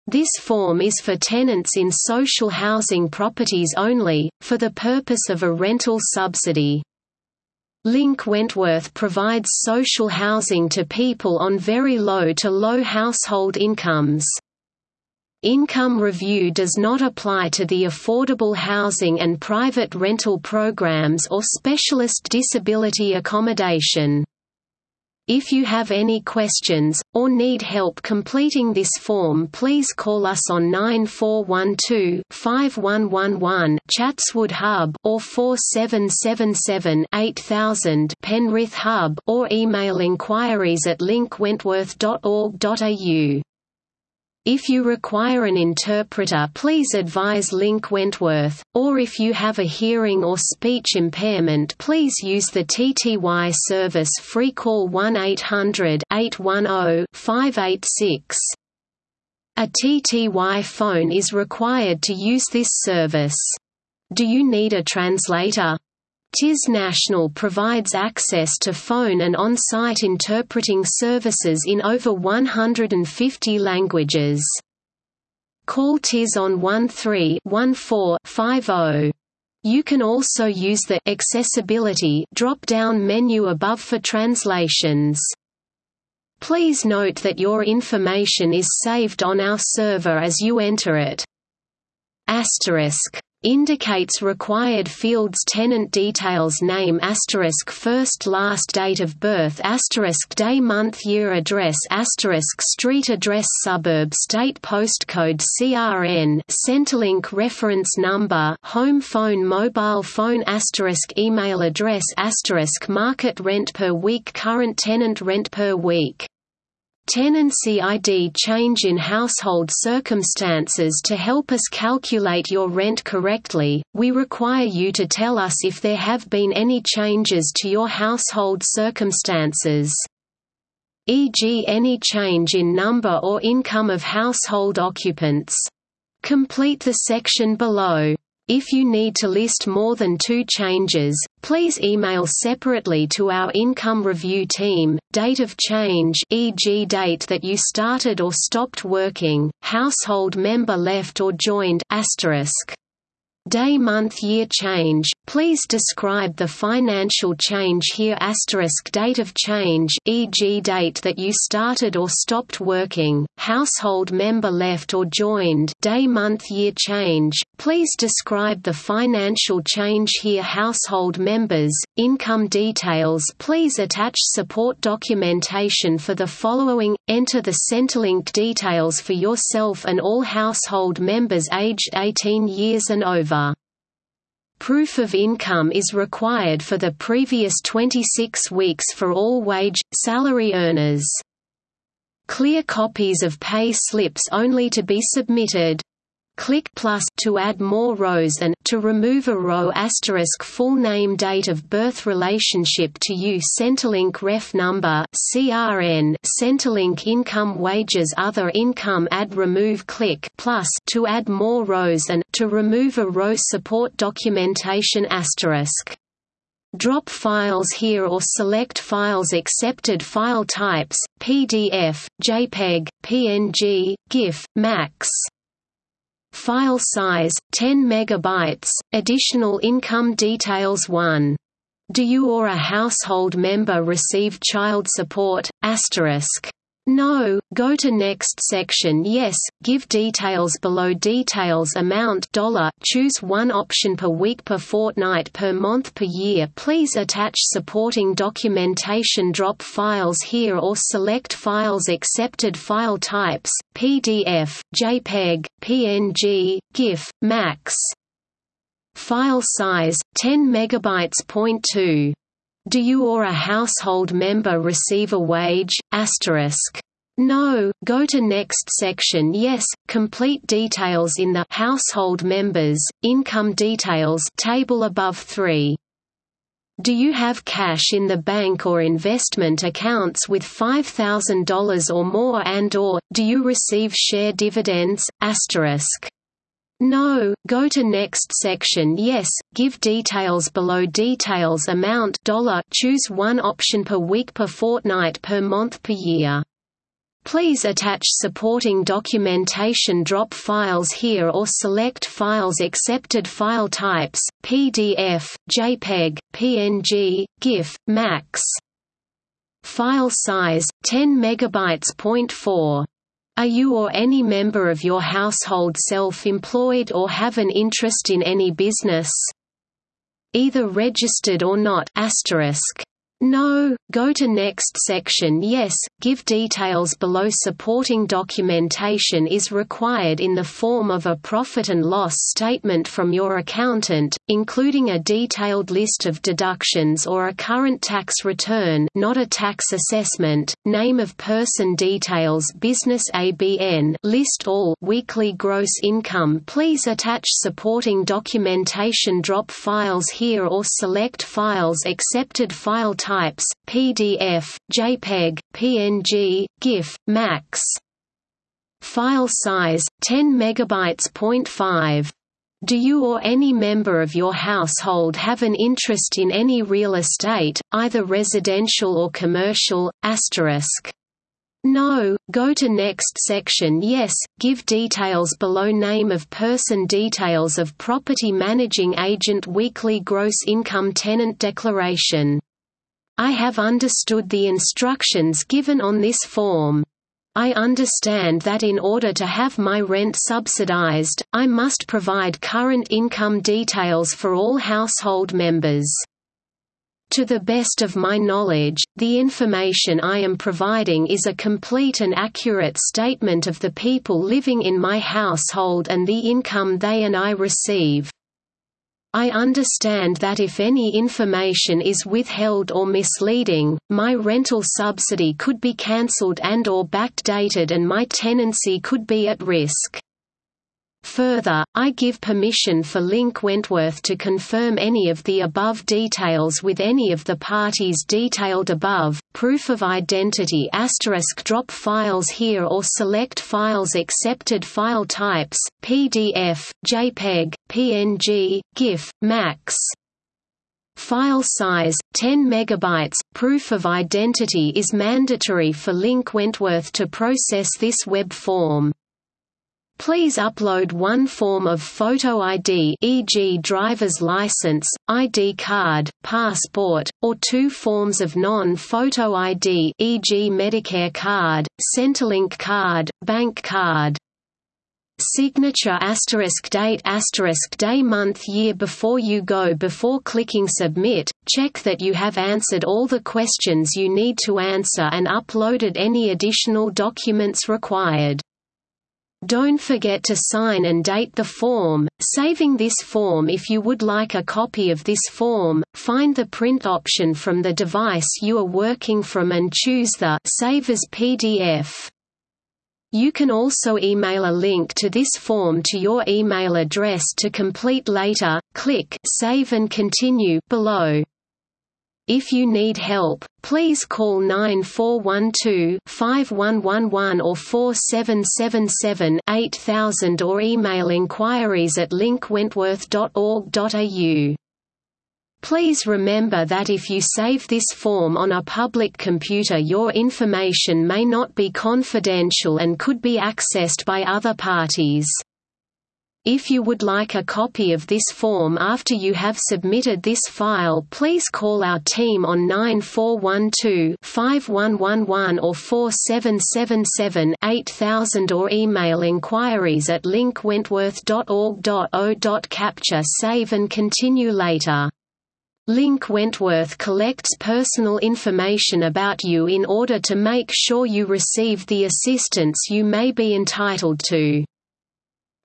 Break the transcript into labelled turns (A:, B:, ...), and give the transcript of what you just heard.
A: This form is for tenants in social housing properties only, for the purpose of a rental subsidy. Link Wentworth provides social housing to people on very low to low household incomes. Income review does not apply to the affordable housing and private rental programs or specialist disability accommodation. If you have any questions, or need help completing this form, please call us on 9412-5111 Chatswood Hub or 4777-8000 Penrith Hub, or email inquiries@linkwentworth.org.au. If you require an interpreter, please advise Link Wentworth, or if you have a hearing or speech impairment, please use the TTY service free call 1-800-810-586. A TTY phone is required to use this service. Do you need a translator? TIS National provides access to phone and on-site interpreting services in over 150 languages. Call TIS on 13-14-50. You can also use the Accessibility drop-down menu above for translations. Please note that your information is saved on our server as you enter it. * indicates required fields: tenant details, name, first last date of birth, day month year, address, street address, suburb, state postcode, CRN, Centrelink reference number, home phone, mobile phone, email address, market rent per week, current tenant rent per week. Tenancy ID: change in household circumstances. To help us calculate your rent correctly, we require you to tell us if there have been any changes to your household circumstances, e.g. any change in number or income of household occupants. Complete the section below. If you need to list more than 2 changes, please email separately to our income review team. Date of change, e.g. date that you started or stopped working, household member left or joined, Day month year change, please describe the financial change here. Date of change, e.g. date that you started or stopped working, household member left or joined. Day month year change, please describe the financial change here. Household members, income details. Please attach support documentation for the following. Enter the Centrelink details for yourself and all household members aged 18 years and over. Proof of income is required for the previous 26 weeks for all salary earners. Clear copies of pay slips only to be submitted. Click plus to add more rows and to remove a row. Full name, date of birth, relationship to you, Centrelink ref number, CRN, Centrelink income, wages, other income. Add remove. Click plus to add more rows and to remove a row. Support documentation Drop files here or select files. Accepted file types: PDF, JPEG, PNG, GIF, MAX. File size 10 MB. Additional income details. 1. Do you or a household member receive child support? No. Go to next section. Yes. Give details below. Details: amount $. Choose one option: per week, per fortnight, per month, per year. Please attach supporting documentation. Drop files here or select files. Accepted file types: PDF, JPEG, PNG, GIF, MAX. File size 10 MB. 2. Do you or a household member receive a wage? No. Go to next section. Yes. Complete details in the household members, income details table above. 3. Do you have cash in the bank or investment accounts with $5,000 or more, and/or do you receive share dividends? No. Go to next section. Yes. Give details below. Details: amount $. Choose one option: per week, per fortnight, per month, per year. Please attach supporting documentation. Drop files here or select files. Accepted file types: PDF, JPEG, PNG, GIF, MAX. File size 10 MB. Point 4. Are you or any member of your household self-employed or have an interest in any business? Either registered or not. No, go to next section. Yes, give details below. Supporting documentation is required in the form of a profit and loss statement from your accountant, including a detailed list of deductions or a current tax return, not a tax assessment, name of person details, business ABN, list all, weekly gross income. Please attach supporting documentation. Drop files here or select files. Accepted file types: PDF, JPEG, PNG, GIF, MAX. File size 10 MB. Point 5. Do you or any member of your household have an interest in any real estate, either residential or commercial? No, go to next section. Yes, give details below. Name of person, details of property managing agent, weekly gross income, tenant declaration. I have understood the instructions given on this form. I understand that in order to have my rent subsidized, I must provide current income details for all household members. To the best of my knowledge, the information I am providing is a complete and accurate statement of the people living in my household and the income they and I receive. I understand that if any information is withheld or misleading, my rental subsidy could be cancelled and/or backdated and my tenancy could be at risk. Further, I give permission for Link Wentworth to confirm any of the above details with any of the parties detailed above. Proof of identity *. Drop files here or select files. Accepted file types: PDF, JPEG, PNG, GIF, MAX. File size 10 MB. Proof of identity is mandatory for Link Wentworth to process this web form. Please upload one form of photo ID, e.g. driver's license, ID card, passport, or two forms of non-photo ID, e.g. Medicare card, Centrelink card, bank card. Signature *date *day month year. Before you go, before clicking submit, check that you have answered all the questions you need to answer and uploaded any additional documents required. Don't forget to sign and date the form. Saving this form. If you would like a copy of this form, find the print option from the device you are working from and choose the Save as PDF. You can also email a link to this form to your email address to complete later. Click Save and Continue below. If you need help, please call 9412-5111 or 4777-8000 or email inquiries@linkwentworth.org.au. Please remember that if you save this form on a public computer, your information may not be confidential and could be accessed by other parties. If you would like a copy of this form after you have submitted this file, please call our team on 9412-5111 or 4777-8000 or email inquiries@linkwentworth.org.au. Capture, save and continue later. Link Wentworth collects personal information about you in order to make sure you receive the assistance you may be entitled to.